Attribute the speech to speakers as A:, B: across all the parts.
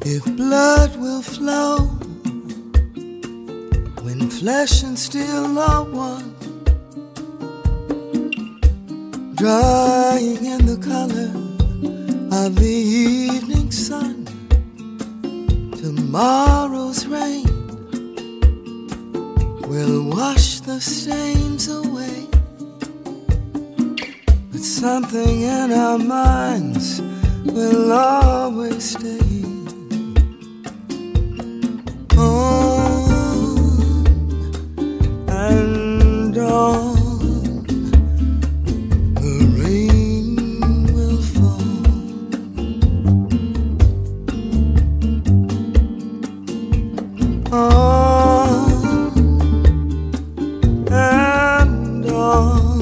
A: If blood will flow when flesh and steel are one, drying in the color of the evening sun, tomorrow's rain will wash the stains away, but something in our minds will always stay. On and on, the rain will fall. On and on,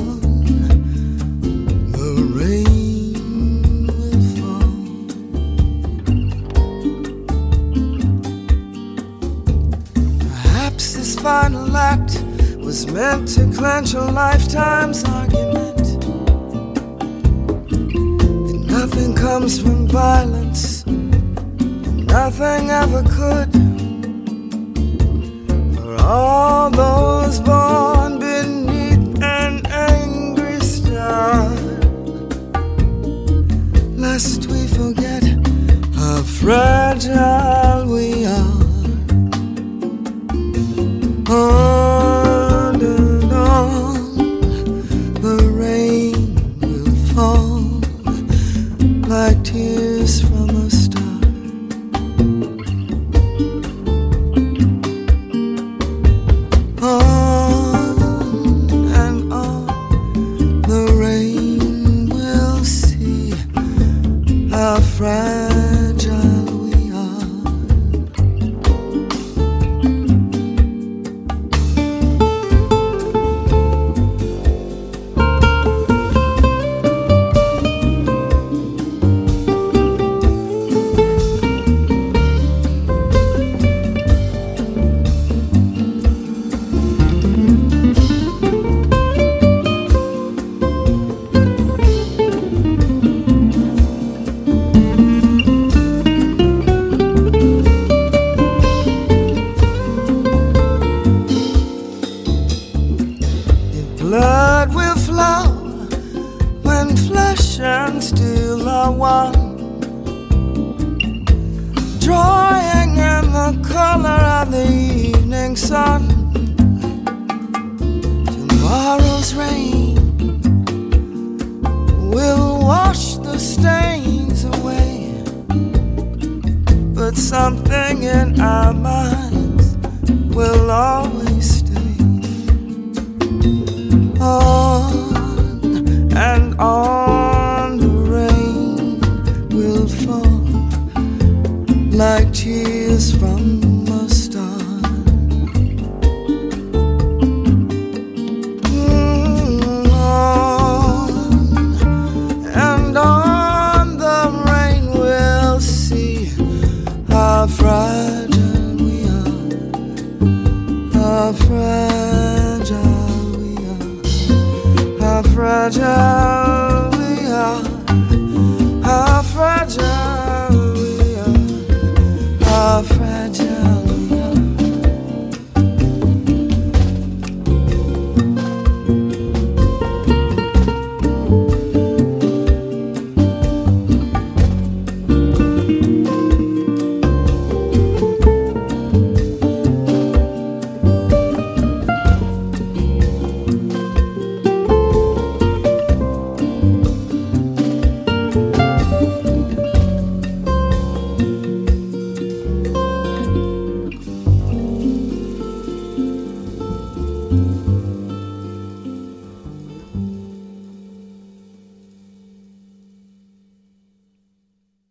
A: the rain will fall. Perhaps this final act was meant to clench a lifetime's argument. That nothing comes from violence, and nothing ever could. For all those born beneath an angry star, lest we forget how fragile we are. On and on, the rain will fall like tears from a star. On and on, the rain will see how fragile we are. Blood will flow when flesh and steel are one, drawing in the color of the evening sun. Tomorrow's rain will wash the stains away, but something in our minds will always stay. On and on, the rain will fall like tears from a star. On and on, the rain will see how fragile we are, how fragile, how fragile.